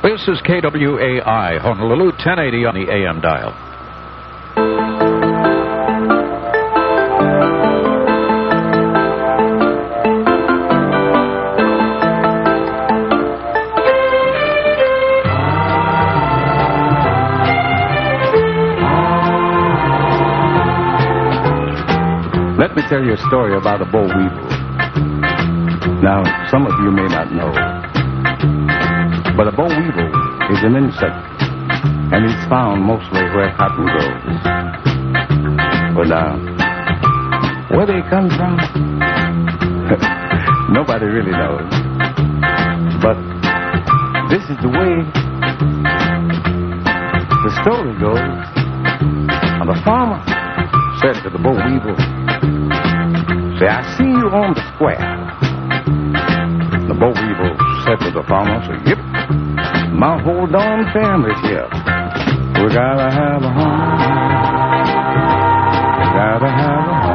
This is KWAI, Honolulu, 1080 on the AM dial. Let me tell you a story about a boll weevil. Now, some of you may not know, but a boll weevil is an insect, and it's found mostly where cotton grows. But where they come from, nobody really knows. But this is the way the story goes. And the farmer said to the boll weevil, "Say, I see you on the square." The boll weevil said to the farmer, "Yep, my whole darn family's here. We gotta have a home. We gotta have a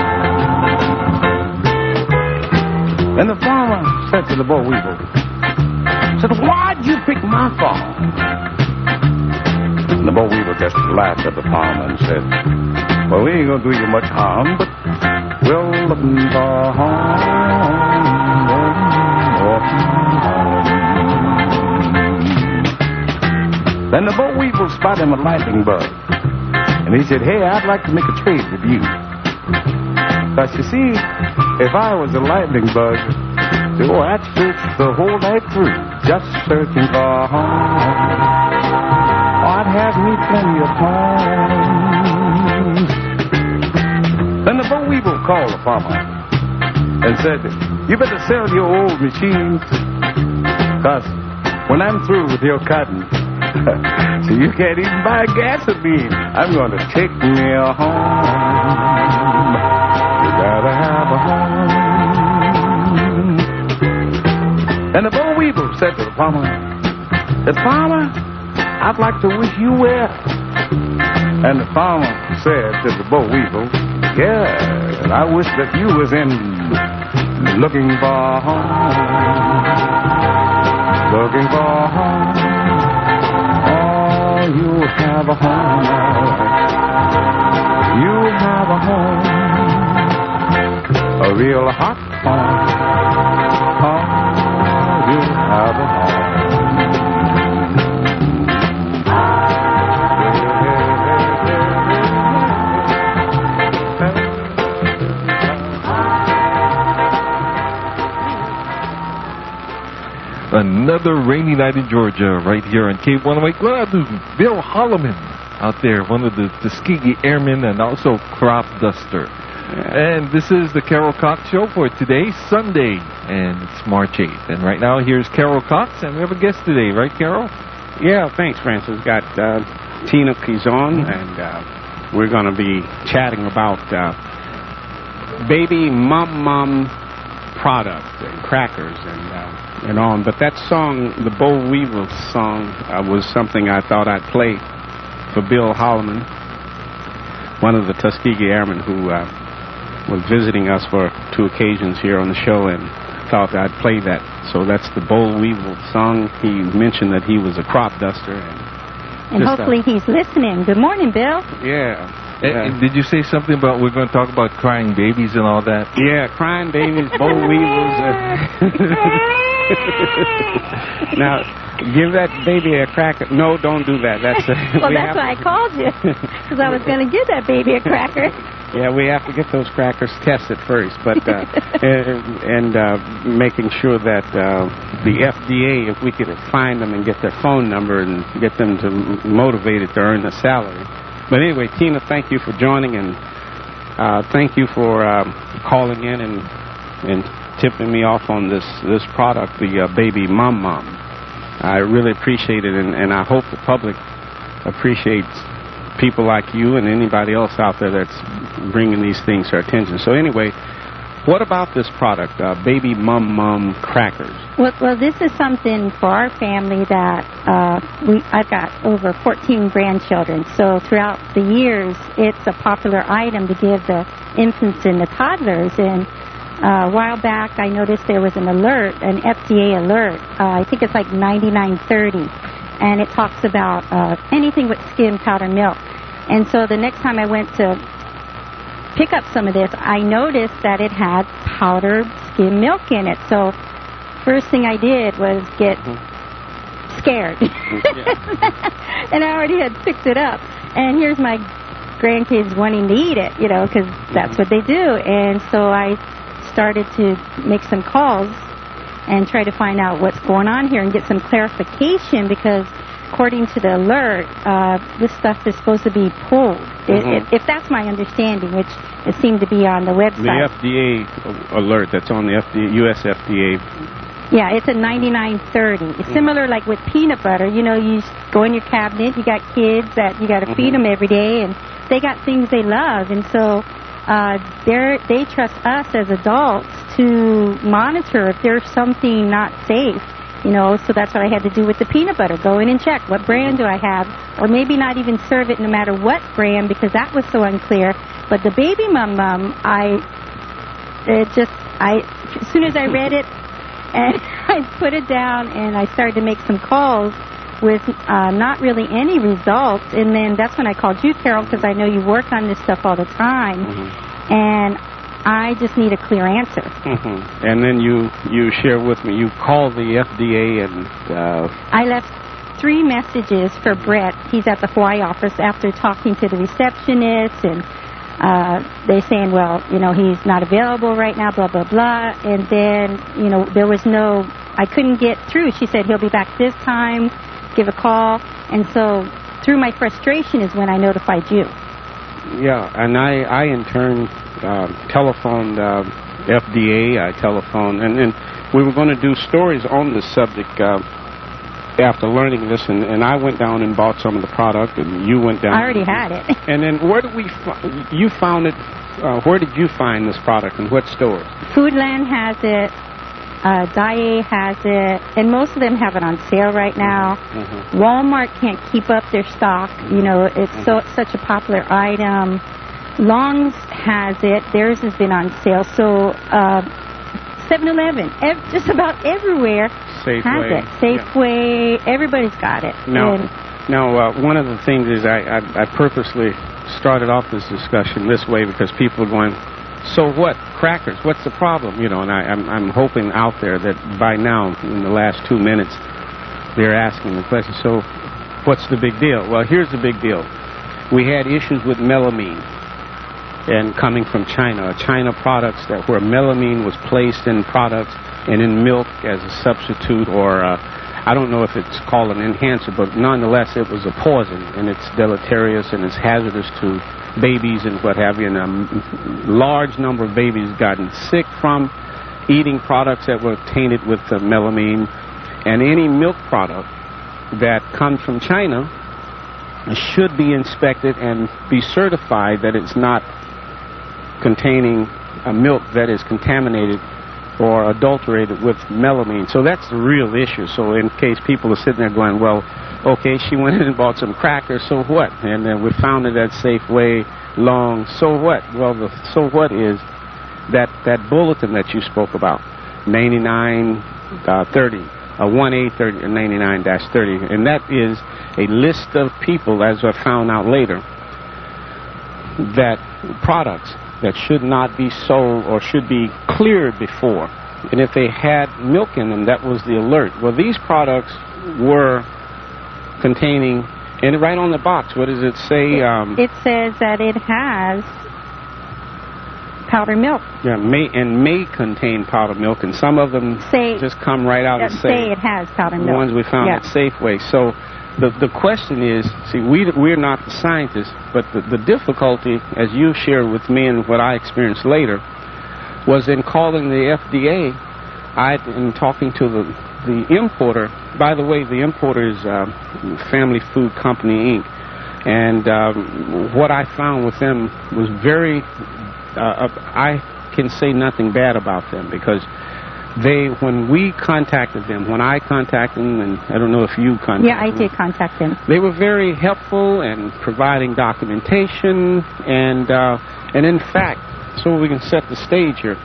home." And the farmer said to the boll weevil, said, "Why'd you pick my farm?" And the boll weevil just laughed at the farmer and said, "Well, we ain't gonna do you much harm, but we're looking for a home. Then the boll weevil spotted him a lightning bug. And he said, "Hey, I'd like to make a trade with you. Because you see, if I was a lightning bug, I'd search the whole night through, just searching for a home. I'd have me plenty of homes." Then the boll weevil called the farmer and said, "You better sell your old machines, because when I'm through with your cotton, so you can't even buy gasoline, I'm going to take me a home. You gotta have a home." And the boll weevil said to the farmer, "Farmer, I'd like to wish you well." And the farmer said to the boll weevil, "Yeah, and I wish that you was in looking for a home. Looking for a home. Oh, you have a home, all right. You have a home. A real hot home. Oh, you have a home." Another rainy night in Georgia, right here on K108. Glad to Bill Holloman out there, one of the Tuskegee Airmen and also crop duster. Yeah. And this is the Carol Cox Show for today, Sunday, and it's March 8th. And right now, here's Carol Cox, and we have a guest today, right, Carol? Yeah, thanks, Francis. Got Tina Kizon, and we're going to be chatting about baby mum product and crackers and on. But that song, the boll weevil song, was something I thought I'd play for Bill Holloman, one of the Tuskegee Airmen who was visiting us for 2 occasions here on the show, and thought I'd play that. So that's the boll weevil song. He mentioned that he was a crop duster. And hopefully he's listening. Good morning, Bill. Yeah. And did you say something about we're going to talk about crying babies and all that? Yeah, crying babies, boll weevils. Now, give that baby a cracker. No, don't do that. That's well, that's why I called you, because I was going to give that baby a cracker. Yeah, we have to get those crackers tested first, but and making sure that the FDA, if we could find them and get their phone number and get them to motivated to earn a salary. But anyway, Tina, thank you for joining, and thank you for calling in and tipping me off on this product, the Baby Mum Mum. I really appreciate it, and I hope the public appreciates people like you and anybody else out there that's bringing these things to our attention. So anyway, what about this product, Baby Mum Mum crackers? Well, this is something for our family that I've got over 14 grandchildren. So throughout the years, it's a popular item to give the infants and the toddlers. And a while back, I noticed there was an alert, an FDA alert. I think it's like 9930. and it talks about anything with skim powder milk. And so the next time I went to pick up some of this, I noticed that it had powdered skim milk in it. So first thing I did was get scared. And I already had picked it up. And here's my grandkids wanting to eat it, you know, because that's what they do. And so I started to make some calls and try to find out what's going on here and get some clarification, because according to the alert, this stuff is supposed to be pulled. If that's my understanding, which it seemed to be on the website. The FDA alert that's on the U.S. FDA. Yeah, it's a 9930. It's similar like with peanut butter. You know, you go in your cabinet, you got kids that you got to feed them every day, and they got things they love. And so they trust us as adults to monitor if there's something not safe. You know, so that's what I had to do with the peanut butter. Go in and check, what brand do I have? Or maybe not even serve it no matter what brand, because that was so unclear. But the Baby Mum Mum, as soon as I read it, and I put it down, and I started to make some calls with not really any results. And then that's when I called you, Carol, because I know you work on this stuff all the time. And I just need a clear answer. And then you share with me, you call the FDA and... I left 3 messages for Brett. He's at the Hawaii office after talking to the receptionist, and they're saying, well, you know, he's not available right now, blah, blah, blah. And then, you know, there was I couldn't get through. She said he'll be back this time, give a call. And so through my frustration is when I notified you. Yeah, and I in turn telephoned FDA. I telephoned, and we were going to do stories on this subject after learning this, and I went down and bought some of the product, and you went down. I already had it. And then where did you found it? Where did you find this product, and what stores? Foodland has it. Daiei has it, and most of them have it on sale right now. Walmart can't keep up their stock. You know, it's such a popular item. Long's has it. Theirs has been on sale. So 7-Eleven, just about everywhere has it. Safeway, everybody's got it. Now, one of the things is I purposely started off this discussion this way because people are going, so what? Crackers, what's the problem? You know, and I'm hoping out there that by now, in the last 2 minutes, they're asking the question, so what's the big deal? Well, here's the big deal. We had issues with melamine and coming from China products where melamine was placed in products and in milk as a substitute, or I don't know if it's called an enhancer, but nonetheless it was a poison, and it's deleterious and it's hazardous to babies and what have you, and a large number of babies gotten sick from eating products that were tainted with melamine. And any milk product that comes from China should be inspected and be certified that it's not containing a milk that is contaminated or adulterated with melamine. So that's the real issue. So in case people are sitting there going, well, okay, she went in and bought some crackers, so what? And then we found it at Safeway, Long, so what? Well, the so what is that bulletin that you spoke about, 9930, 1A30 and 99-30, and that is a list of people, as I found out later, that products that should not be sold or should be cleared before. And if they had milk in them, that was the alert. Well, these products were containing, and right on the box, what does it say? It says that it has powdered milk. Yeah, may contain powdered milk, and some of them just come right out and say it has powdered milk. The ones we found at Safeway. So the question is, see, we're not the scientists, but the difficulty, as you shared with me and what I experienced later, was in calling the FDA. In talking to the importer. By the way, the importer is Family Food Company, Inc. And what I found with them was very, I can say nothing bad about them, because when we contacted them, when I contacted them, and I don't know if you contacted them. Yeah, I did contact them. They were very helpful and providing documentation, and in fact, so we can set the stage here,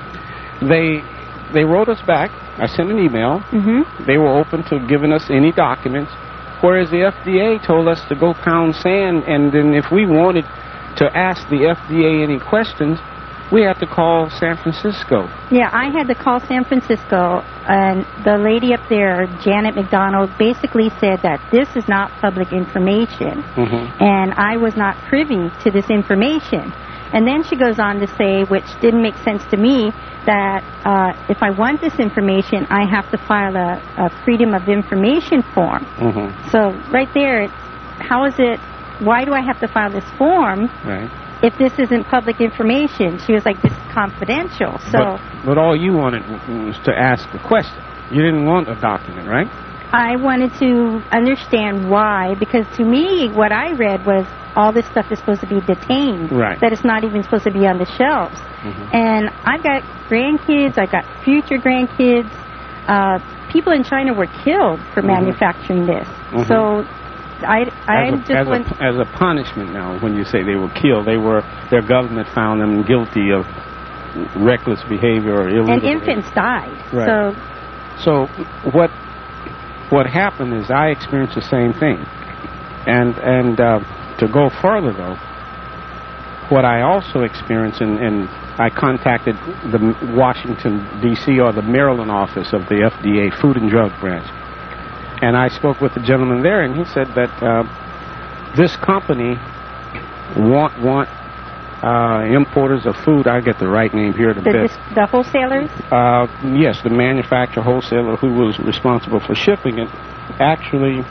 they wrote us back. I sent an email. They were open to giving us any documents. Whereas the FDA told us to go pound sand, and then if we wanted to ask the FDA any questions, we had to call San Francisco. Yeah, I had to call San Francisco, and the lady up there, Janet McDonald, basically said that this is not public information, and I was not privy to this information. And then she goes on to say, which didn't make sense to me, that if I want this information, I have to file a Freedom of Information form. So right there, how is it, why do I have to file this form? Right. If this isn't public information? She was like, this is confidential. So, but all you wanted was to ask a question. You didn't want a document, right? I wanted to understand why, because to me, what I read was all this stuff is supposed to be detained. Right. That it's not even supposed to be on the shelves. And I've got grandkids, I've got future grandkids. People in China were killed for manufacturing this. So as a punishment now, when you say they were killed, their government found them guilty of reckless behavior or illegal and behavior. infants died. Right. So what happened is I experienced the same thing. And to go further, though, what I also experienced, and I contacted the Washington, D.C., or the Maryland office of the FDA Food and Drug Branch. And I spoke with the gentleman there, and he said that this company want importers of food. I get the right name here. The wholesalers? Yes, the manufacturer wholesaler who was responsible for shipping it actually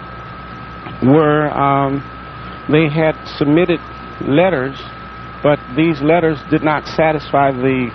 they had submitted letters, but these letters did not satisfy the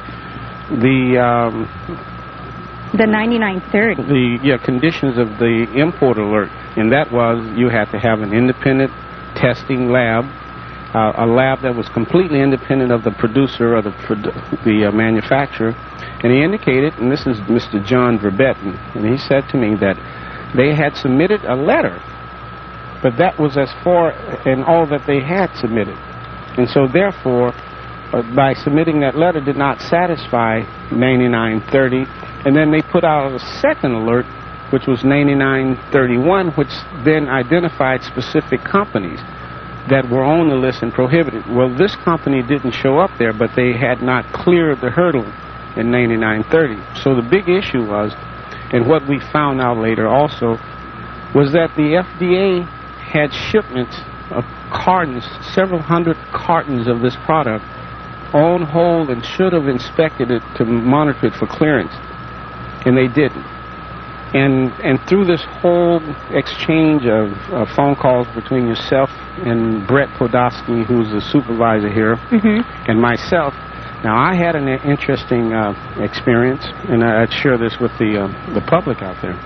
9930. The conditions of the import alert, and that was you had to have an independent testing lab, a lab that was completely independent of the producer or the manufacturer. And he indicated, and this is Mr. John Verbetten, and he said to me that they had submitted a letter, but that was as far and all that they had submitted. And so therefore, by submitting that letter did not satisfy 9930. And then they put out a second alert, which was 9931, which then identified specific companies that were on the list and prohibited. Well, this company didn't show up there, but they had not cleared the hurdle in 9930. So the big issue was, and what we found out later also, was that the FDA had shipments of cartons, several hundred cartons of this product on hold and should have inspected it to monitor it for clearance. And they didn't. And through this whole exchange of phone calls between yourself and Brett Podolsky, who's the supervisor here, and myself, now I had an interesting experience, and I'd share this with the public out there.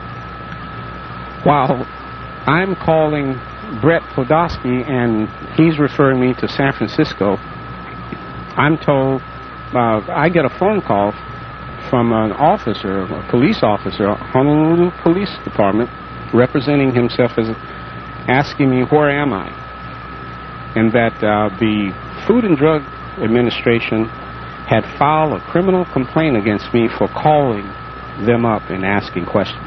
While I'm calling Brett Podolsky and he's referring me to San Francisco, I'm told, I get a phone call from an officer, a police officer, Honolulu Police Department, representing himself as asking me where am I, and that the Food and Drug Administration had filed a criminal complaint against me for calling them up and asking questions.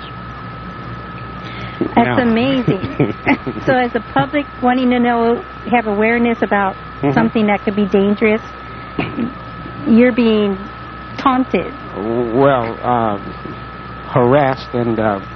That's amazing. So as the public wanting to know, have awareness about something that could be dangerous, you're being taunted. Well, harassed and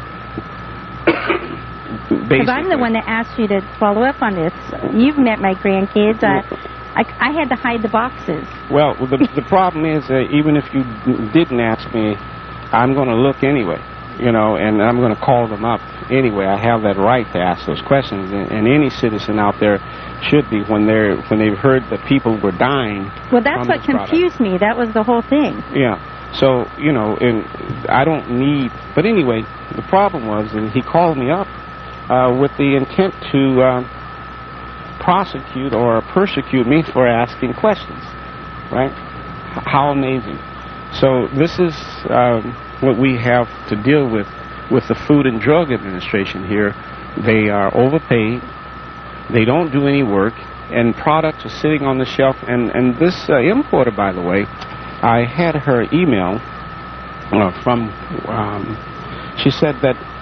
because I'm the one that asked you to follow up on this. You've met my grandkids. I had to hide the boxes. Well, the problem is even if you didn't ask me, I'm going to look anyway, you know, and I'm going to call them up anyway. I have that right to ask those questions, and any citizen out there should be when they've heard that people were dying. Well, that's what confused me. That was the whole thing. Yeah. So, you know, and I don't need... But anyway, the problem was that he called me up with the intent to prosecute or persecute me for asking questions, right? How amazing. So this is what we have to deal with the Food and Drug Administration here. They are overpaid. They don't do any work, and products are sitting on the shelf. And this importer, by the way, I had her email from, she said that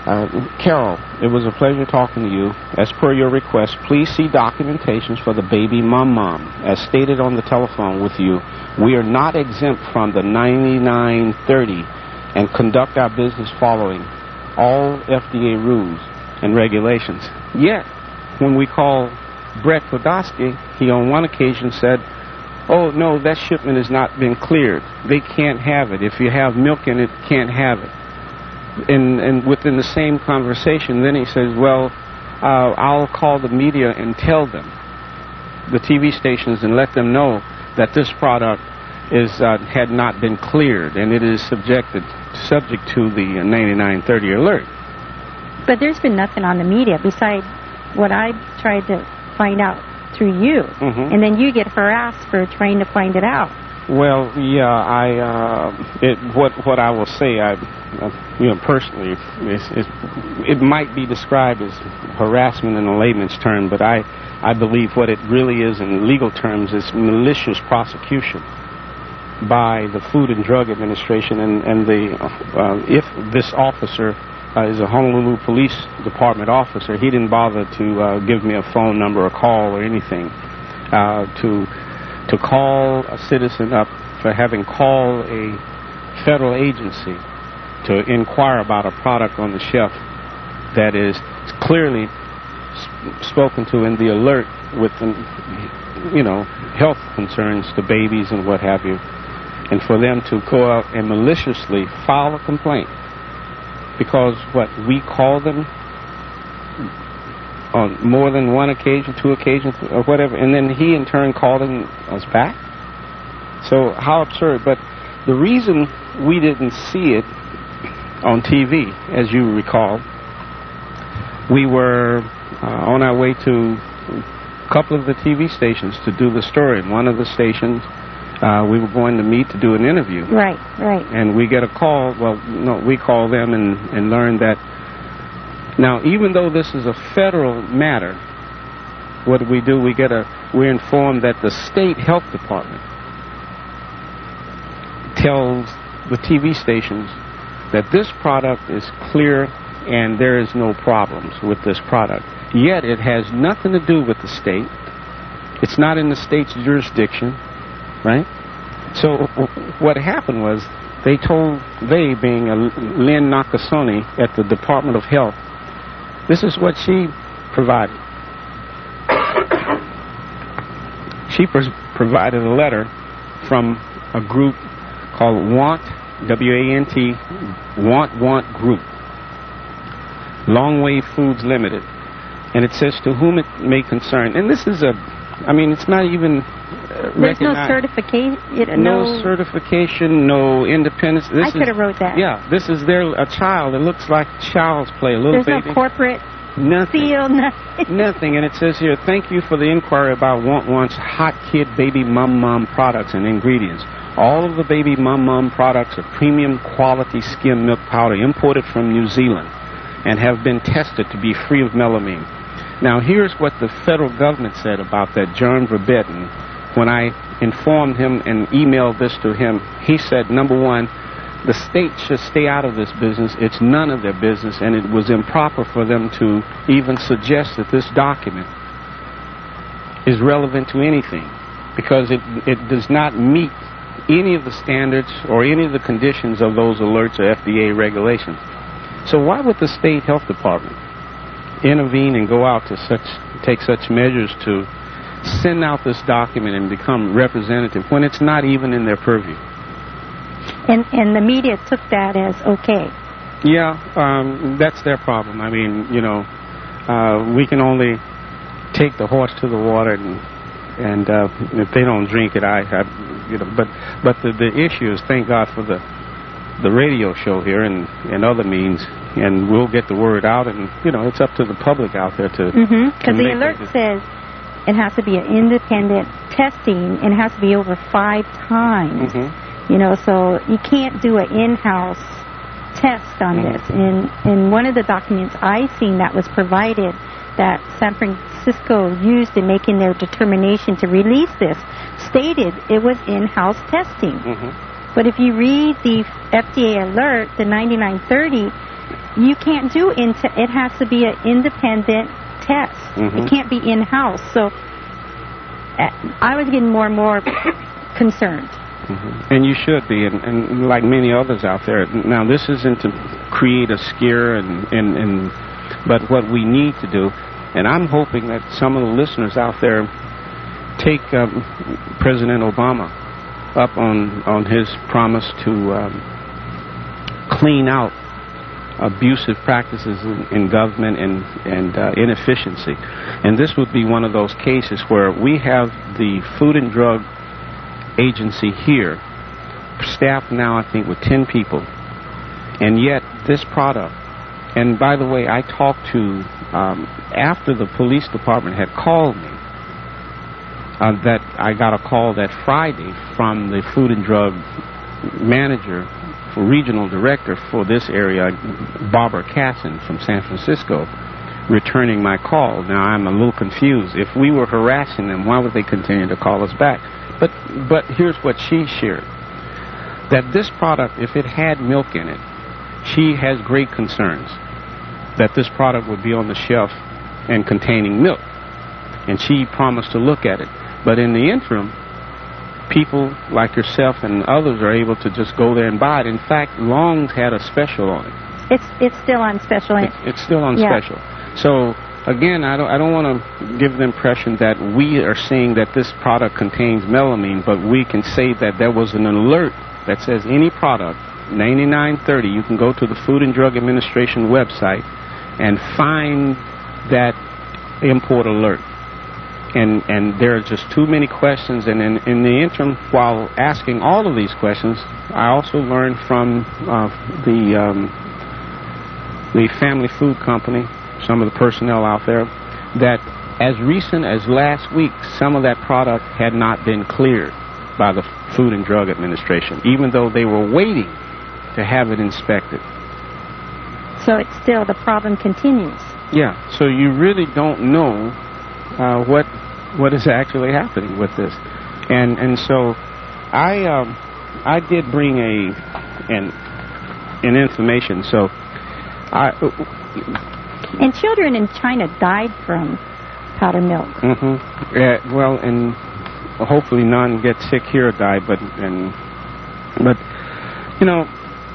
Carol, it was a pleasure talking to you. As per your request, please see documentations for the baby mom. As stated on the telephone with you, we are not exempt from the 9930 and conduct our business following all FDA rules and regulations. Yet, when we called Brett Podolsky, he on one occasion said, oh, no, that shipment has not been cleared. They can't have it. If you have milk in it, can't have it. And within the same conversation, then he says, well, I'll call the media and tell them, the TV stations, and let them know that this product had not been cleared, and it is subject to the 9930 alert. But there's been nothing on the media besides what I tried to find out through you, and then you get harassed for trying to find it out. Well, yeah, what I will say, personally, it might be described as harassment in a layman's term, but I believe what it really is in legal terms is malicious prosecution by the Food and Drug Administration, and if this officer is a Honolulu Police Department officer, he didn't bother to give me a phone number or call or anything to call a citizen up for having called a federal agency to inquire about a product on the shelf that is clearly spoken to in the alert with, health concerns to babies and what have you, and for them to go out and maliciously file a complaint because we call them on more than one occasion, 2 occasions, or whatever, and then he in turn calling us back. So how absurd. But the reason we didn't see it on TV, as you recall, we were on our way to a couple of the TV stations to do the story. One of the stations we were going to meet to do an interview. Right. And we get a call. Well, no, we call them and learn that. Now, even though this is a federal matter, what do? We're informed that the state health department tells the TV stations that this product is clear and there is no problems with this product. Yet it has nothing to do with the state. It's not in the state's jurisdiction, right? So what happened was they being Lynn Nakasone at the Department of Health, this is what she provided. She provided a letter from a group called WANT, W-A-N-T, Want Group, Long Wave Foods Limited. And it says, to whom it may concern. And this is it's not even There's no certification. No certification, no independence. I could have wrote that. Yeah, this is a child. It looks like child's play, a little baby. There's no corporate seal, nothing. Nothing. And it says here, thank you for the inquiry about WantOne's Hot Kid Baby Mum products and ingredients. All of the Baby Mum products are premium quality skim milk powder imported from New Zealand and have been tested to be free of melamine. Now, here's what the federal government said about that germ verbatim. When I informed him and emailed this to him, he said, number one, the state should stay out of this business. It's none of their business, and it was improper for them to even suggest that this document is relevant to anything because it does not meet any of the standards or any of the conditions of those alerts or FDA regulations. So why would the state health department intervene and go out to take such measures to send out this document and become representative when it's not even in their purview? And the media took that as okay. Yeah, that's their problem. I mean, we can only take the horse to the water, and if they don't drink it, But the issue is, thank God for the radio show here and other means, and we'll get the word out, and it's up to the public out there to. Because the alert says it has to be an independent testing, and it has to be over 5 times. So you can't do an in-house test on this. And one of the documents I seen that was provided that San Francisco used in making their determination to release this stated it was in-house testing. But if you read the FDA alert, the 9930, you can't do it has to be an independent test. It can't be in-house. So I was getting more and more concerned. And you should be, and like many others out there. Now, this isn't to create a scare, but what we need to do, and I'm hoping that some of the listeners out there take President Obama up on his promise to clean out abusive practices in government and inefficiency. And this would be one of those cases where we have the Food and Drug Agency here, staffed now, I think, with 10 people. And yet, this product, and by the way, I talked to, after the police department had called me, that I got a call that Friday from the Food and Drug manager, for regional director for this area, Barbara Casson from San Francisco, returning my call. Now, I'm a little confused. If we were harassing them, why would they continue to call us back? But here's what she shared. That this product, if it had milk in it, she has great concerns that this product would be on the shelf and containing milk. And she promised to look at it. But in the interim, people like yourself and others are able to just go there and buy it. In fact, Long's had a special on it. It's still on special. It's still on special. So again, I don't want to give the impression that we are saying that this product contains melamine, but we can say that there was an alert that says any product, 9930, you can go to the Food and Drug Administration website and find that import alert. And there are just too many questions, and in the interim, while asking all of these questions, I also learned from the family food company, some of the personnel out there, that as recent as last week, some of that product had not been cleared by the Food and Drug Administration, even though they were waiting to have it inspected. So it's still, the problem continues. Yeah, so you really don't know what is actually happening with this. And so I did bring an information. So and children in China died from powdered milk. Well, and hopefully none get sick here or die, but you know,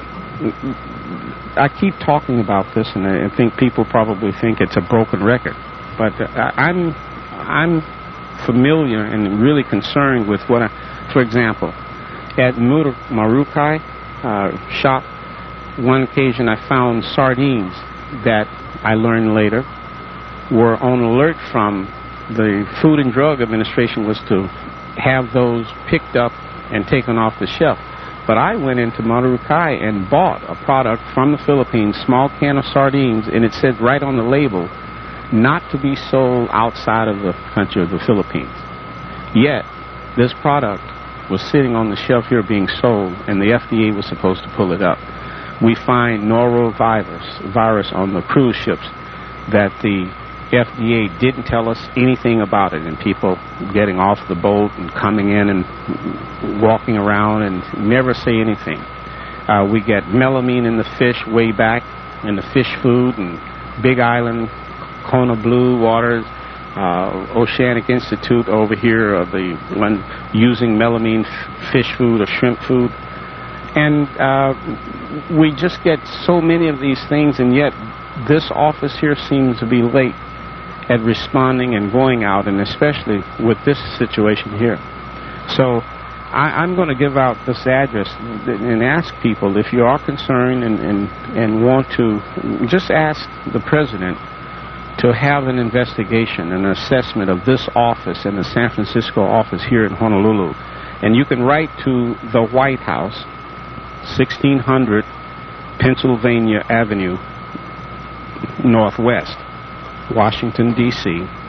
I keep talking about this, and I think people probably think it's a broken record, but I'm familiar and really concerned with what for example, at Marukai shop, one occasion I found sardines that I learned later were on alert from the Food and Drug Administration was to have those picked up and taken off the shelf. But I went into Marukai and bought a product from the Philippines, small can of sardines, and it said right on the label, not to be sold outside of the country of the Philippines. Yet, this product was sitting on the shelf here being sold, and the FDA was supposed to pull it up. We find norovirus on the cruise ships that the FDA didn't tell us anything about it, and people getting off the boat and coming in and walking around and never say anything. We get melamine in the fish way back in the fish food, and Big Island, Kona Blue Waters, Oceanic Institute over here, the one using melamine fish food or shrimp food. And we just get so many of these things, and yet this office here seems to be late at responding and going out, and especially with this situation here. So I'm going to give out this address and ask people, if you are concerned and want to, just ask the president to have an investigation, an assessment of this office and the San Francisco office here in Honolulu. And you can write to the White House, 1600 Pennsylvania Avenue, Northwest, Washington, D.C.,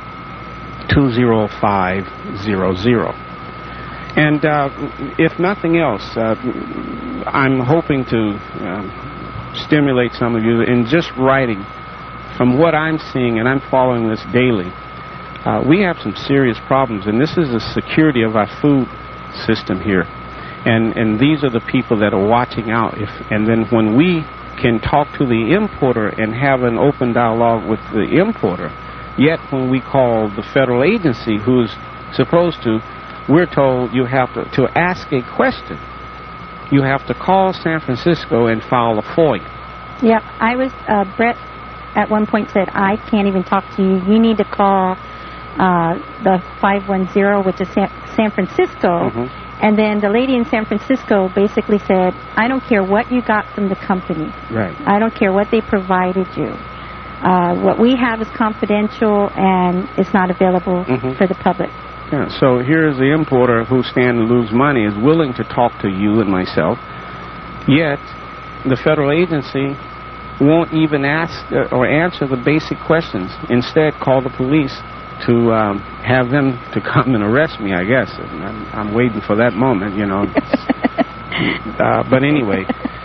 20500. And if nothing else, I'm hoping to stimulate some of you in just writing. From what I'm seeing, and I'm following this daily, we have some serious problems, and this is the security of our food system here. And these are the people that are watching out. And then when we can talk to the importer and have an open dialogue with the importer. Yet when we call the federal agency who's supposed to, we're told you have to ask a question. You have to call San Francisco and file a FOIA. Yep. I was, Brett at one point said, I can't even talk to you. You need to call the 510, which is San Francisco. Mm-hmm. And then the lady in San Francisco basically said, I don't care what you got from the company. Right. I don't care what they provided you. What we have is confidential and it's not available for the public. Yeah, so here's the importer who stand to lose money is willing to talk to you and myself, yet the federal agency won't even ask or answer the basic questions. Instead, call the police to have them to come and arrest me, I guess. I'm waiting for that moment, you know. But anyway,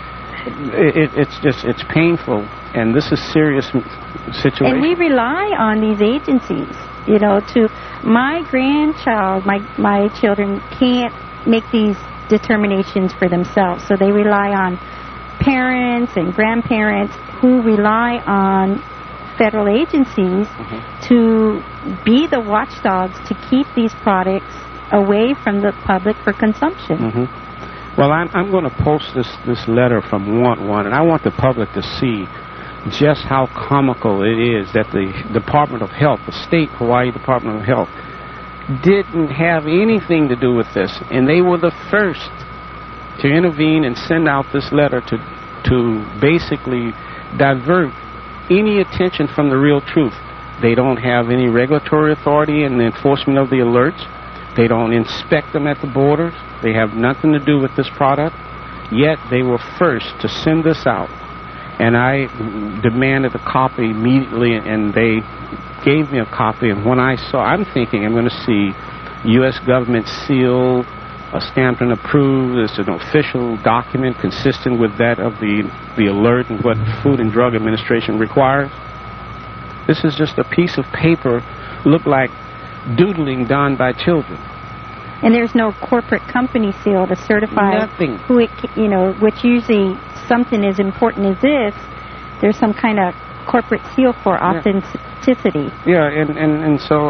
it's painful, and this is serious situation. And we rely on these agencies, you know, to my grandchild, my children can't make these determinations for themselves, so they rely on parents and grandparents who rely on federal agencies to be the watchdogs to keep these products away from the public for consumption. Well, I'm going to post this letter from Want One, and I want the public to see just how comical it is that the Department of Health, the state Hawaii Department of Health, didn't have anything to do with this, and they were the first to intervene and send out this letter to basically divert any attention from the real truth. They don't have any regulatory authority in the enforcement of the alerts. They don't inspect them at the borders. They have nothing to do with this product. Yet they were first to send this out. And I demanded a copy immediately, and they gave me a copy. And when I saw, I'm thinking I'm going to see U.S. government seal, stamped and approved as an official document consistent with that of the alert and what Food and Drug Administration requires. This is just a piece of paper, look like doodling done by children. And there's no corporate company seal to certify Nothing. who it, you know, which usually something as important as this, there's some kind of corporate seal for authenticity. Yeah, and so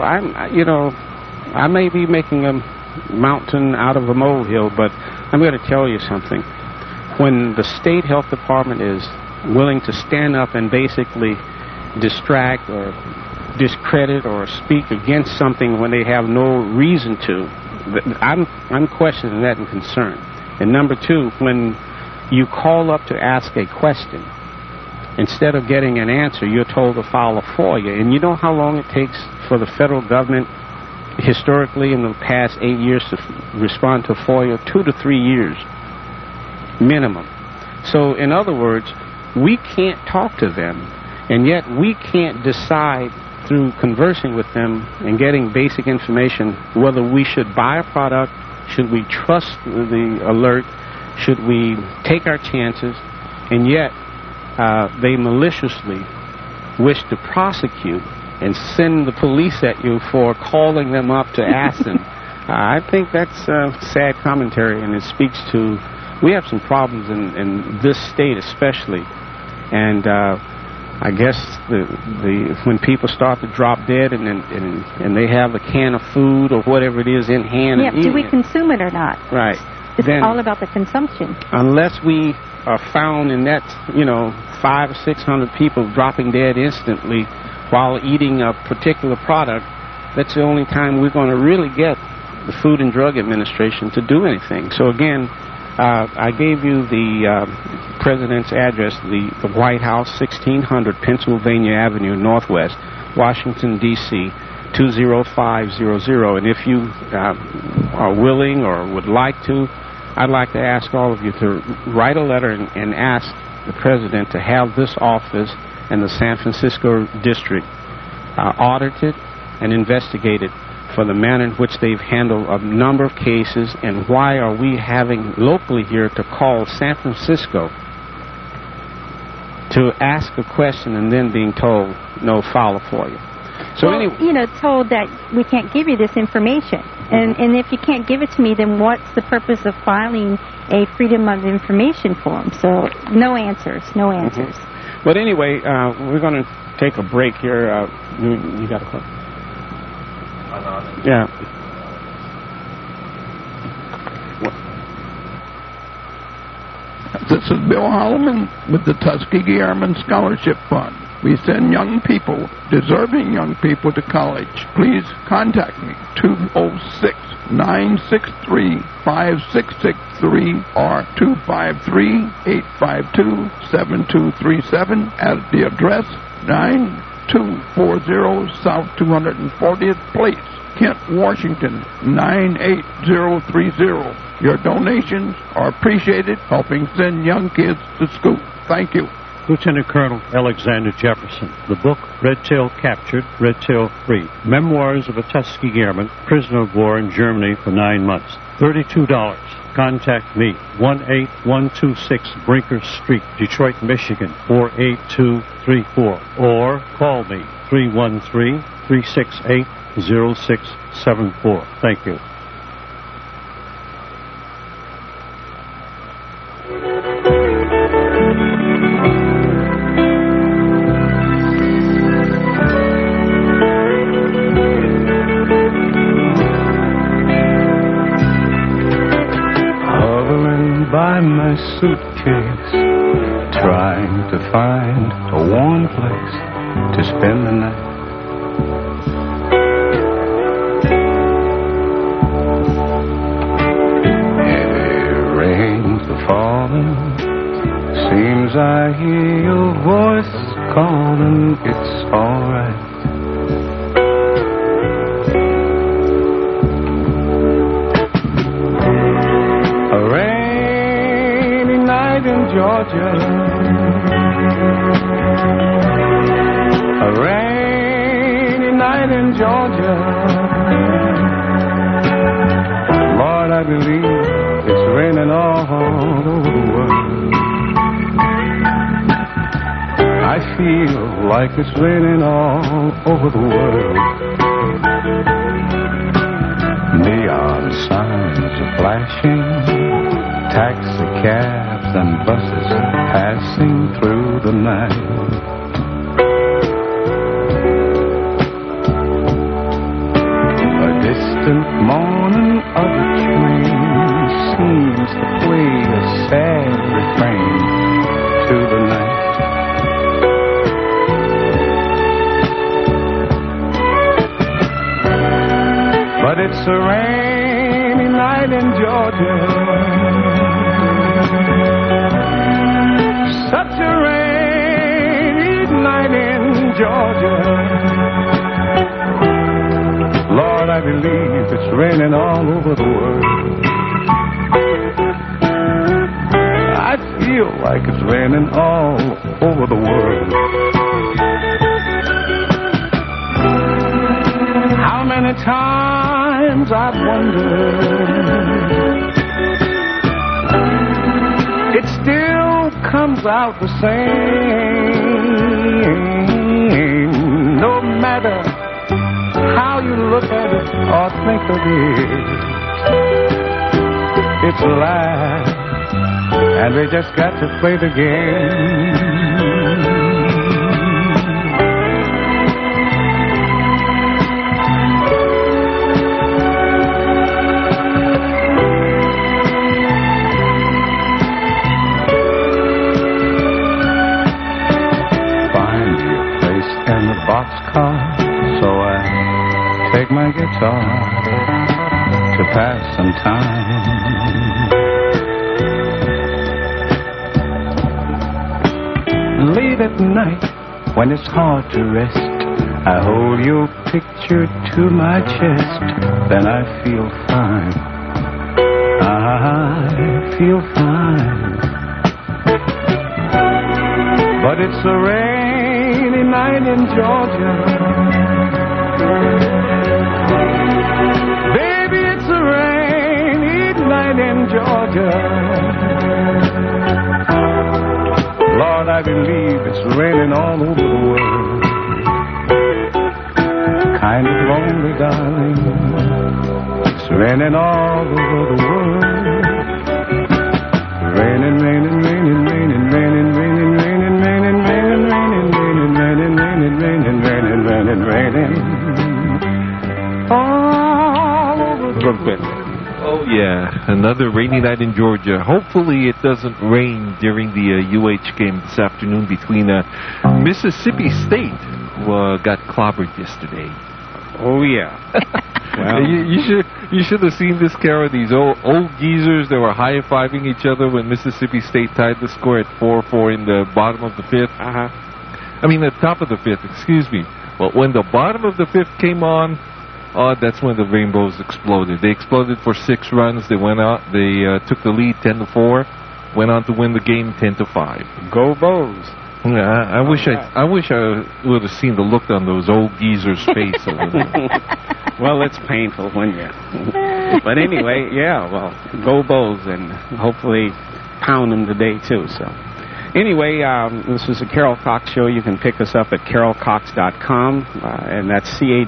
I may be making a mountain out of a molehill, but I'm going to tell you something. When the state health department is willing to stand up and basically distract or discredit or speak against something when they have no reason to, I'm questioning that and concerned. And number two, when you call up to ask a question, instead of getting an answer, you're told to file a FOIA. And you know how long it takes for the federal government historically in the past 8 years to respond to FOIA? 2 to 3 years minimum. So in other words, we can't talk to them, and yet we can't decide through conversing with them and getting basic information whether we should buy a product, should we trust the alert, should we take our chances. And yet they maliciously wish to prosecute and send the police at you for calling them up to ask them. I think that's sad commentary, and it speaks to, we have some problems in this state especially. And I guess when people start to drop dead and they have a can of food or whatever it is in hand. Yeah, do we consume it or not? Right. It's all about the consumption. Unless we are found in that, 500 or 600 people dropping dead instantly while eating a particular product, that's the only time we're going to really get the Food and Drug Administration to do anything. So again, I gave you the President's address, the White House, 1600 Pennsylvania Avenue, Northwest, Washington, D.C., 20500. And if you are willing or would like to, I'd like to ask all of you to write a letter and ask the President to have this office and the San Francisco district audited and investigated for the manner in which they've handled a number of cases, and why are we having locally here to call San Francisco to ask a question and then being told, no, file for you. So well, told that we can't give you this information. And if you can't give it to me, then what's the purpose of filing a Freedom of Information form? So no answers. But anyway, we're going to take a break here. You got a call? Yeah. This is Bill Holloman with the Tuskegee Airmen Scholarship Fund. We send young people, deserving young people, to college. Please contact me, 206-963-5663 or 253-852-7237 at the address 9240 South 240th Place, Kent, Washington, 98030. Your donations are appreciated, helping send young kids to school. Thank you. Lieutenant Colonel Alexander Jefferson. The book, Red Tail Captured, Red Tail Free. Memoirs of a Tuskegee Airman, prisoner of war in Germany for 9 months. $32. Contact me, 18126 Brinker Street, Detroit, Michigan, 48234. Or call me, 313-368-0674. Thank you. By my suitcase, trying to find a warm place to spend the night. Heavy rains are falling, seems I hear your voice calling, it's alright. In Georgia, a rainy night in Georgia. Lord, I believe it's raining all over the world. I feel like it's raining all over the world. Neon signs are flashing, taxi cabs and buses passing through the night. A distant moaning of a train seems to play a sad refrain to the night. But it's a rainy night in Georgia, such a rainy night in Georgia. Lord, I believe it's raining all over the world. I feel like it's raining all over the world. How many times I've wondered, it still comes out the same, no matter how you look at it or think of it. It's life, and we just got to play the game. Boxcar, so I take my guitar to pass some time. Late at night, when it's hard to rest, I hold your picture to my chest, then I feel fine. I feel fine. But it's a rainy night in Georgia. Baby, it's a rainy night in Georgia. Lord, I believe it's raining all over the world. darling. It's raining all over the world. Raining, raining, raining, raining, raining, raining, raining, raining, raining, raining, raining, raining, raining, raining, raining, raining. All over Brooklyn. Oh, yeah. Another rainy night in Georgia. Hopefully it doesn't rain during the UH game this afternoon between Mississippi State, who got clobbered yesterday. Oh, yeah. Well, you should have seen this, Carol. These old geezers, they were high-fiving each other when Mississippi State tied the score at 4-4 in the bottom of the fifth. Uh-huh. I mean, the top of the fifth, excuse me. But when the bottom of the fifth came on, that's when the Rainbows exploded. They exploded for 6 runs. They went out. They took the lead 10-4. Went on to win the game 10-5. Go Bows. Yeah, I wish I would have seen the look on those old geezers' face over there. Well, it's painful when you. But anyway, yeah. Well, go Bows, and hopefully pound them today too. So. Anyway, this is the Carol Cox Show. You can pick us up at carolcox.com, and that's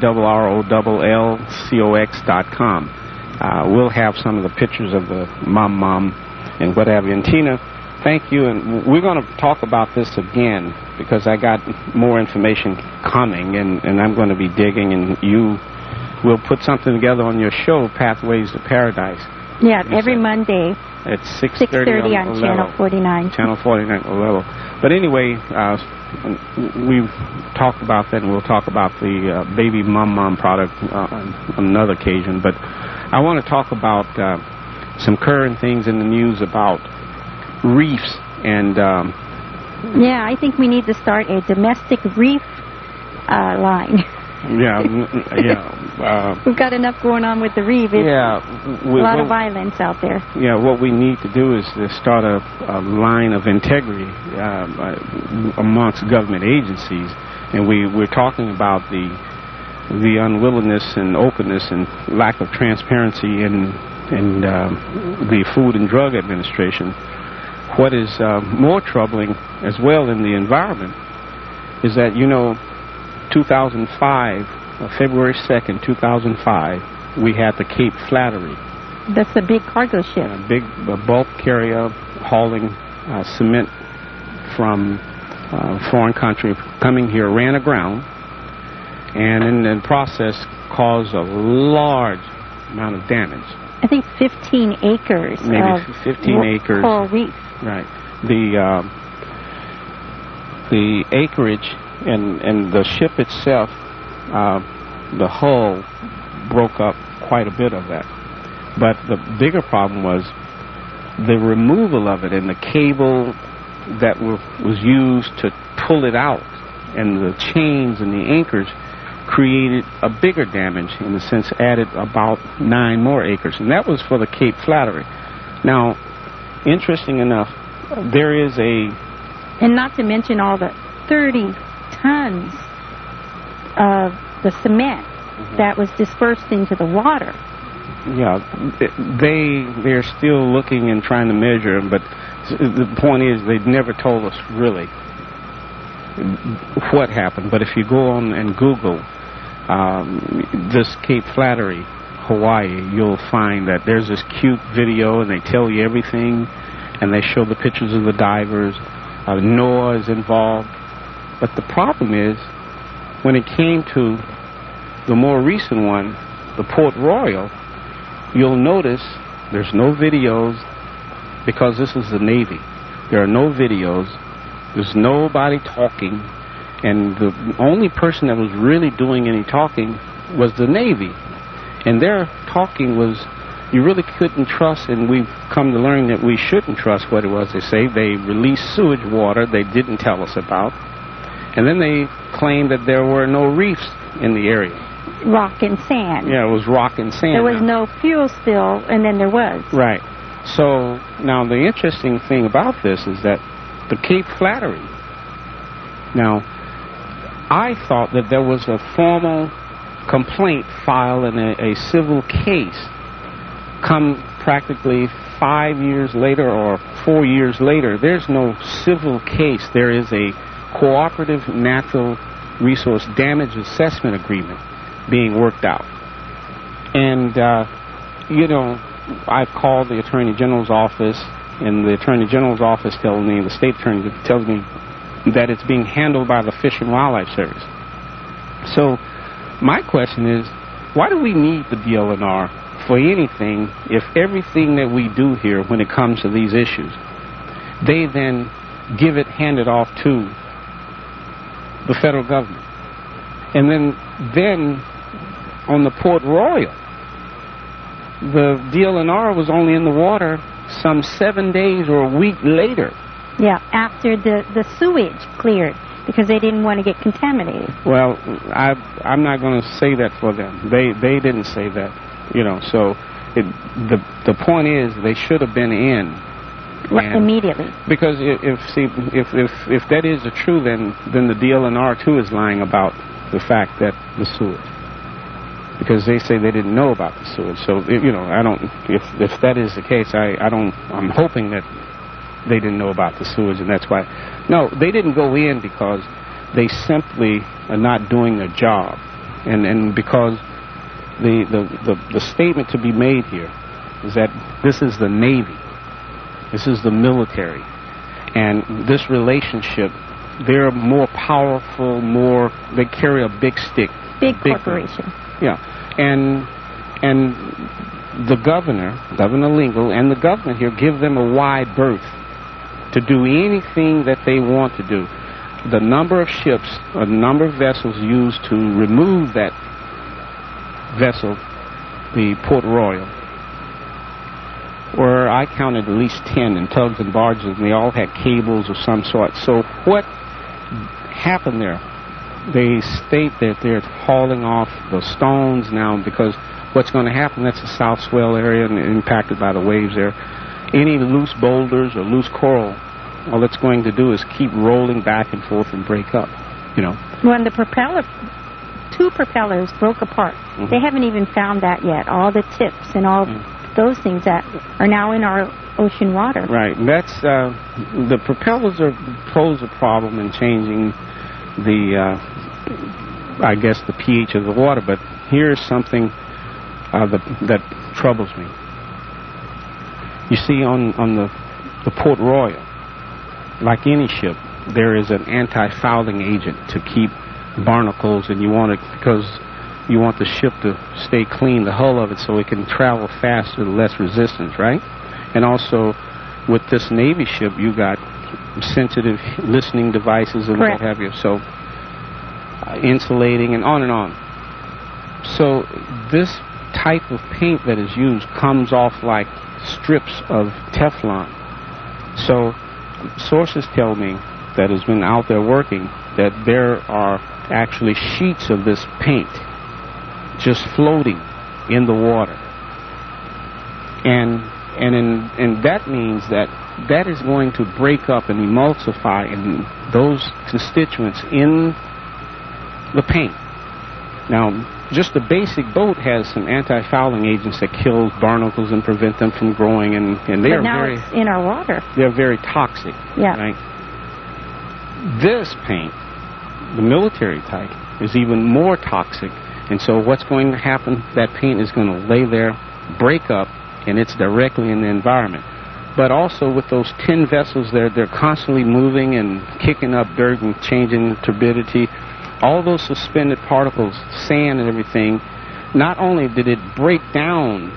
CARROLLCOX.com. We'll have some of the pictures of the mom, and what have you. And Tina, thank you. And we're going to talk about this again because I got more information coming, and I'm going to be digging, and you will put something together on your show, Pathways to Paradise. Yeah, every Monday. At 6:30 on Channel 49. Channel 49 level. But anyway, we've talked about that, and we'll talk about the baby mom product on another occasion. But I want to talk about some current things in the news about reefs. And yeah, I think we need to start a domestic reef line. Yeah. We've got enough going on with the reef. It's a lot of violence out there. Yeah, what we need to do is to start a line of integrity amongst government agencies. And we're talking about the unwillingness and openness and lack of transparency in the Food and Drug Administration. What is more troubling as well in the environment is that, 2005, February 2nd, 2005, we had the Cape Flattery. That's a big cargo ship. A big bulk carrier hauling cement from foreign country coming here, ran aground, and in the process caused a large amount of damage. I think 15 acres. Maybe 15 acres. Coral reef. Right. The acreage and the ship itself, the hull broke up quite a bit of that. But the bigger problem was the removal of it and the cable that was used to pull it out, and the chains and the anchors created a bigger damage, in a sense, added about 9 more acres. And that was for the Cape Flattery. Now, interesting enough, there is a... And not to mention all the 30 tons of the cement that was dispersed into the water. Yeah, they're still looking and trying to measure, but the point is they've never told us really what happened. But if you go on and Google this Cape Flattery, Hawaii, you'll find that there's this cute video, and they tell you everything, and they show the pictures of the divers. NOAA is involved. But the problem is, when it came to the more recent one, the Port Royal, you'll notice there's no videos, because this is the Navy. There are no videos. There's nobody talking. And the only person that was really doing any talking was the Navy. And their talking was, you really couldn't trust, and we've come to learn that we shouldn't trust what it was they say. They released sewage water they didn't tell us about. And then they claimed that there were no reefs in the area. Rock and sand. Yeah, it was rock and sand. There was no fuel spill, and then there was. Right. So, now the interesting thing about this is that the Cape Flattery. Now, I thought that there was a formal complaint filed in a civil case come practically 5 years later or 4 years later. There's no civil case. There is a cooperative natural resource damage assessment agreement being worked out. And, I've called the Attorney General's office, and the Attorney General's office tells me, the state attorney tells me that it's being handled by the Fish and Wildlife Service. So my question is, why do we need the DLNR for anything if everything that we do here when it comes to these issues, they then hand it off to the federal government? And then on the Port Royal, the DLNR was only in the water some 7 days or a week later. Yeah, after the sewage cleared, because they didn't want to get contaminated. Well, I'm not going to say that for them. They didn't say that, So the point is, they should have been in immediately. Because if that is the truth, then the DLNR too is lying about the fact that the sewage. Because they say they didn't know about the sewage. So I don't. If that is the case, I'm hoping that they didn't know about the sewage, and that's why. No, they didn't go in because they simply are not doing their job, and because the statement to be made here is that this is the Navy, this is the military, and this relationship, they're more powerful, they carry a big stick. Big corporation. Yeah, and the Governor Lingle, and the government here give them a wide berth to do anything that they want to do. The number of ships, a number of vessels used to remove that vessel, the Port Royal, where I counted at least 10 in tugs and barges, and they all had cables of some sort. So what happened there? They state that they're hauling off the stones now, because what's going to happen, that's the South Swell area and impacted by the waves there. Any loose boulders or loose coral, all it's going to do is keep rolling back and forth and break up, When the two propellers broke apart, they haven't even found that yet. All the tips and all those things that are now in our ocean water. Right. That's the propellers pose a problem in changing the pH of the water. But here's something that troubles me. You see, on the Port Royal, like any ship, there is an anti-fouling agent to keep barnacles, and because you want the ship to stay clean, the hull of it, so it can travel faster with less resistance, right? And also, with this Navy ship, you got sensitive listening devices and what have you, so insulating and on and on. So this type of paint that is used comes off like strips of Teflon. So sources tell me that has been out there working that there are actually sheets of this paint just floating in the water, and that means that is going to break up and emulsify in those constituents in the paint. Now, just the basic boat has some anti-fouling agents that kills barnacles and prevent them from growing, and they but now it's in our water. They're very toxic. Yeah. Right? This paint, the military type, is even more toxic, and so what's going to happen? That paint is going to lay there, break up, and it's directly in the environment. But also with those 10 vessels there, they're constantly moving and kicking up dirt and changing turbidity. All those suspended particles, sand and everything, not only did it break down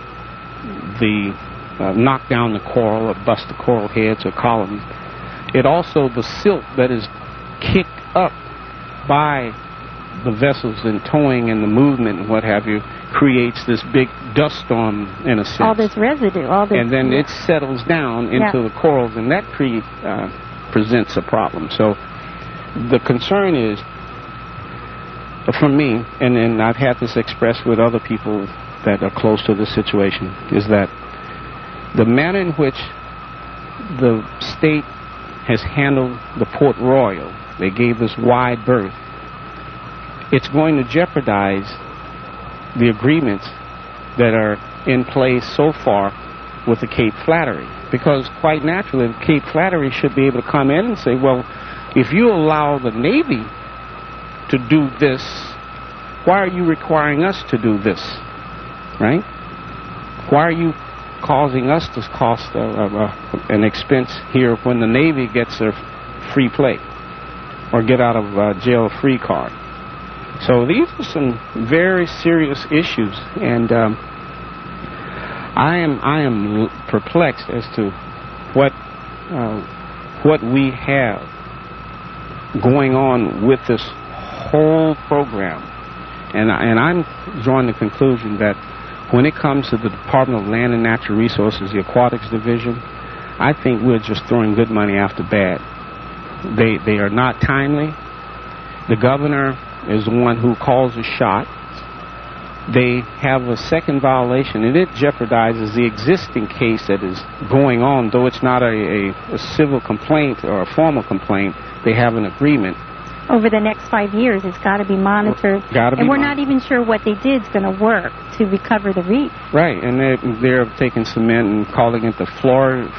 knock down the coral or bust the coral heads or columns, it also, the silt that is kicked up by the vessels in towing and the movement and what have you, creates this big dust storm in a sense. All this residue, and then it settles down into the corals, and that presents a problem. So the concern is, from me, and I've had this expressed with other people that are close to this situation, is that the manner in which the state has handled the Port Royal, they gave this wide berth, it's going to jeopardize the agreements that are in place so far with the Cape Flattery. Because quite naturally, the Cape Flattery should be able to come in and say, well, if you allow the Navy to do this, why are you requiring us to do this? right? Why are you causing us to cost an expense here when the Navy gets a free play or get out of jail free card? So these are some very serious issues, and I am perplexed as to what we have going on with this whole program, and I'm drawing the conclusion that when it comes to the Department of Land and Natural Resources, the Aquatics Division, I think we're just throwing good money after bad. They are not timely. The governor is the one who calls the shot. They have a second violation, and it jeopardizes the existing case that is going on. Though it's not a civil complaint or a formal complaint, they have an agreement. Over the next 5 years, it's got to be monitored. And we're not even sure what they did is going to work to recover the reef. Right, and they're taking cement and calling it the Florida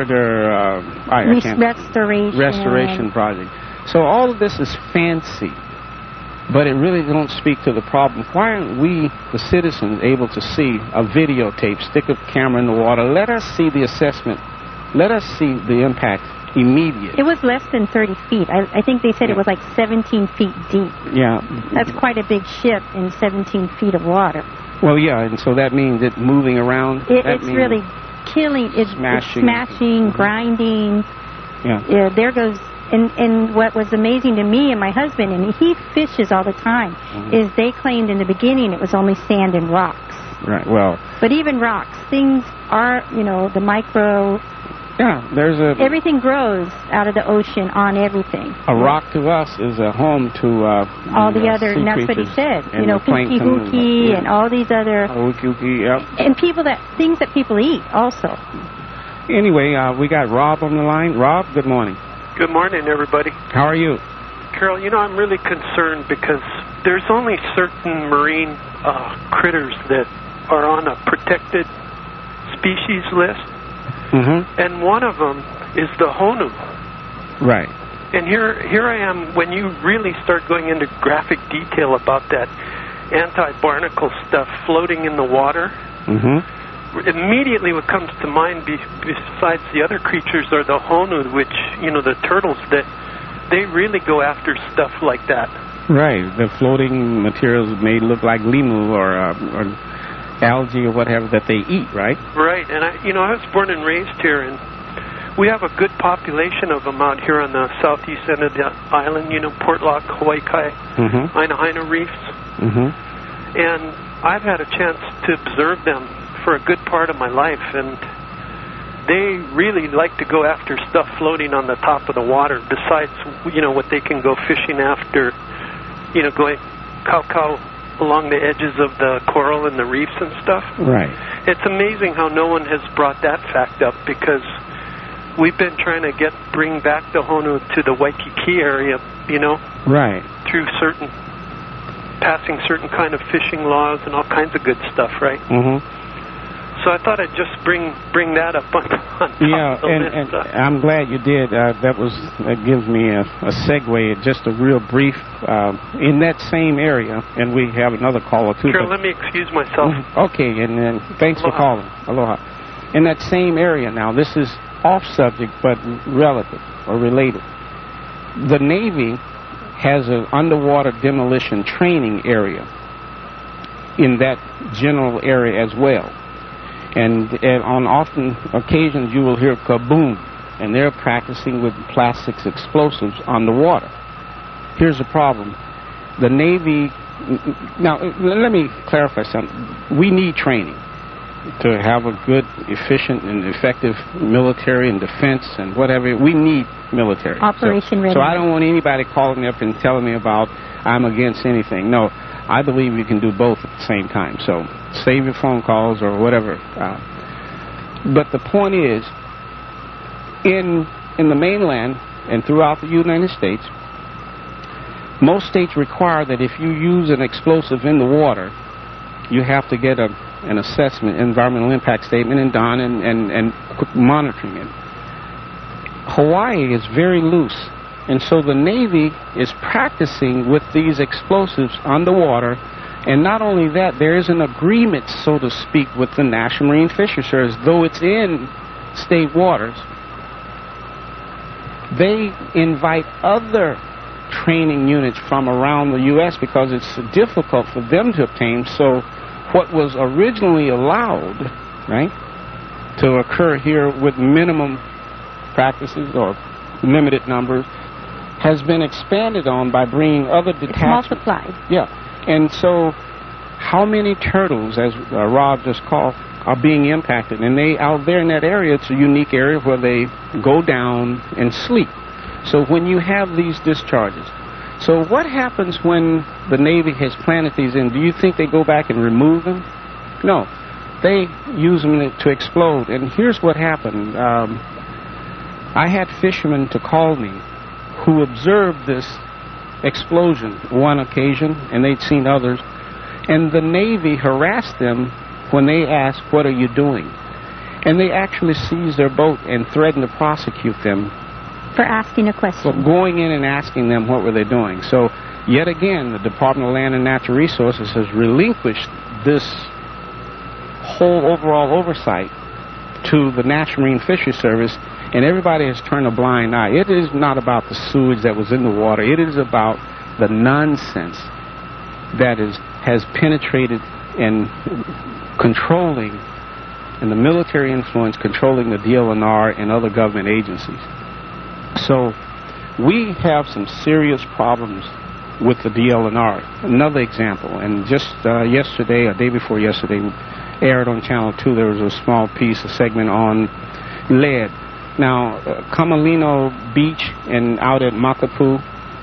Restoration Project. So all of this is fancy, but it really don't speak to the problem. Why aren't we, the citizens, able to see a videotape, stick a camera in the water, let us see the assessment, let us see the impact immediate. It was less than 30 feet. I think they said it was like 17 feet deep. Yeah. That's quite a big ship in 17 feet of water. Well, yeah, and so that means it moving around. It's really killing. It's smashing, grinding. Yeah. There goes. And what was amazing to me and my husband, and he fishes all the time, is they claimed in the beginning it was only sand and rocks. Right, well. But even rocks, things are, the micro. Yeah, everything grows out of the ocean on everything. A rock to us is a home to all the other, and that's what he said. Hooky hooky and all these other. Hooky, yep. And things that people eat also. Anyway, we got Rob on the line. Rob, good morning. Good morning, everybody. How are you? Carol, I'm really concerned because there's only certain marine critters that are on a protected species list. Mm-hmm. And one of them is the honu. Right. And here I am, when you really start going into graphic detail about that anti-barnacle stuff floating in the water, immediately what comes to mind besides the other creatures are the honu, which, the turtles, that they really go after stuff like that. Right. The floating materials may look like limu or algae or whatever that they eat, right? Right, and I was born and raised here, and we have a good population of them out here on the southeast end of the island, Portlock, Hawaii Kai, Aina reefs. And I've had a chance to observe them for a good part of my life, and they really like to go after stuff floating on the top of the water, besides, what they can go fishing after, going cow along the edges of the coral and the reefs and stuff. Right. It's amazing how no one has brought that fact up, because we've been trying to bring back the honu to the Waikiki area, right, through passing certain kind of fishing laws and all kinds of good stuff, right? So I thought I'd just bring that up on top of the list. And I'm glad you did. That gives me a segue, just a real brief, in that same area, and we have another caller too. Sure, let me excuse myself. Okay, and thanks for calling. Aloha. In that same area now, this is off subject but relative or related. The Navy has an underwater demolition training area in that general area as well. And on often occasions you will hear kaboom, and they're practicing with plastics explosives on the water. Here's the problem. The Navy, now let me clarify something. We need training to have a good, efficient, and effective military and defense and whatever. We need military. Operation ready. So I don't want anybody calling me up and telling me about I'm against anything. No, I believe you can do both at the same time. So save your phone calls or whatever. But the point is, in the mainland and throughout the United States, most states require that if you use an explosive in the water, you have to get an assessment, environmental impact statement, and done and monitoring it. Hawaii is very loose, and so the Navy is practicing with these explosives underwater And not only that, there is an agreement, so to speak, with the National Marine Fisheries Service, though it's in state waters. They invite other training units from around the U.S. because it's difficult for them to obtain. So what was originally allowed, right, to occur here with minimum practices or limited numbers has been expanded on by bringing other detachments. It's multiplied. Yeah. And so how many turtles, as Rob just called, are being impacted? And they, out there in that area, it's a unique area where they go down and sleep. So when you have these discharges, so what happens when the Navy has planted these in? Do you think they go back and remove them? No. They use them to explode. And here's what happened. I had fishermen to call me who observed this explosion one occasion, and they'd seen others. And the Navy harassed them when they asked, "What are you doing?" And they actually seized their boat and threatened to prosecute them for asking a question. For going in and asking them what were they doing. So, yet again, the Department of Land and Natural Resources has relinquished this whole overall oversight to the National Marine Fisheries Service, and everybody has turned a blind eye. It is not about the sewage that was in the water. It is about the nonsense that has penetrated and controlling, and the military influence controlling the DLNR and other government agencies. So we have some serious problems with the DLNR. Another example, and just yesterday, or day before yesterday, aired on Channel 2, there was a small piece, a segment on lead. Now, Camelino Beach and out at Makapu,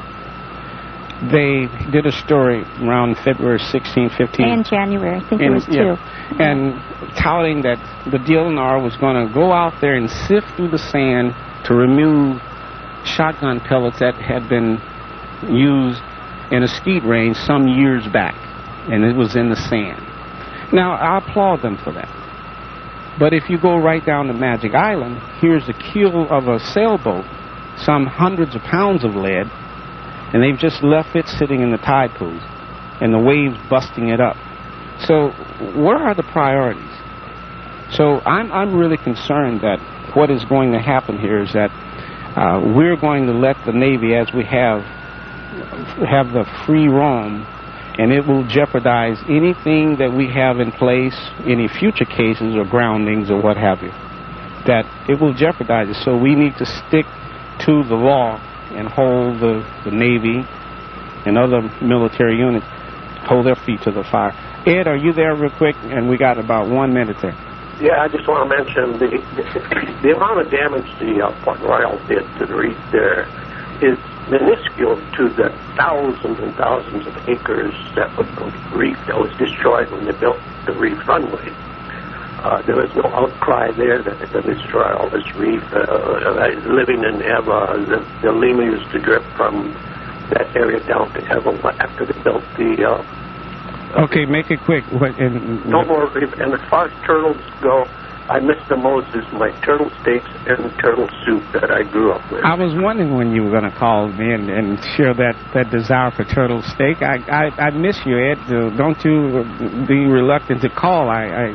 they did a story around February 16, 15. And January, I think it was too. And touting that the DLNR was going to go out there and sift through the sand to remove shotgun pellets that had been used in a skeet range some years back, and it was in the sand. Now, I applaud them for that. But if you go right down to Magic Island, here's the keel of a sailboat, some hundreds of pounds of lead, and they've just left it sitting in the tide pools, and the waves busting it up. So, where are the priorities? So, I'm really concerned that what is going to happen here is that we're going to let the Navy, as we have the free roam, and it will jeopardize anything that we have in place, any future cases or groundings or what have you, that it will jeopardize it. So we need to stick to the law and hold the Navy and other military units, hold their feet to the fire. Ed, are you there real quick? And we got about 1 minute there. Yeah, I just want to mention the amount of damage the Port Royal did to the reef there is minuscule to the thousands and thousands of acres that was the reef that was destroyed when they built the reef runway. There was no outcry there that they're going to destroy all this reef. Living in Eva, the lima used to drip from that area down to Eva after they built the... Okay, make it quick. No more reef. And as far as turtles go, I miss the most is my turtle steaks and turtle soup that I grew up with. I was wondering when you were going to call me and share that desire for turtle steak. I miss you, Ed. Don't you be reluctant to call.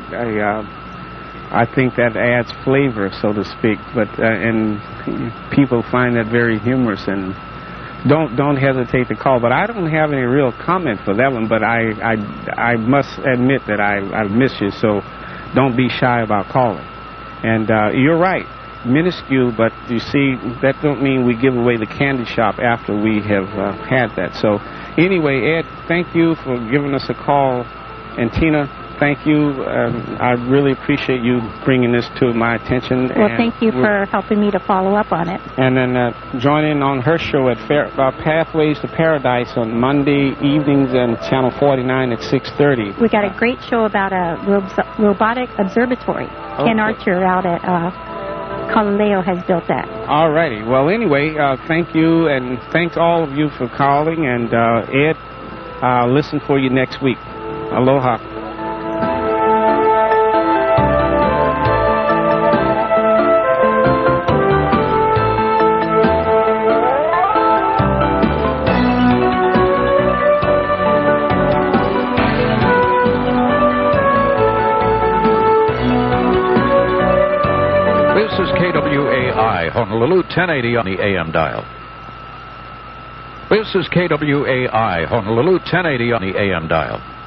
I think that adds flavor, so to speak. But and people find that very humorous, and don't hesitate to call. But I don't have any real comment for that one. But I must admit that I miss you. So don't be shy about calling. And you're right, minuscule, but you see, that don't mean we give away the candy shop after we have had that. So anyway, Ed, thank you for giving us a call. And Tina, thank you. I really appreciate you bringing this to my attention. Well, thank you for helping me to follow up on it. And then join in on her show at Pathways to Paradise on Monday evenings and Channel 49 at 6:30. We got a great show about a robotic observatory. Okay. Ken Archer out at Galileo has built that. All righty. Well, anyway, thank you, and thanks all of you for calling. And Ed, listen for you next week. Aloha. KWAI, Honolulu, 1080 on the AM dial. This is KWAI, Honolulu, 1080 on the AM dial.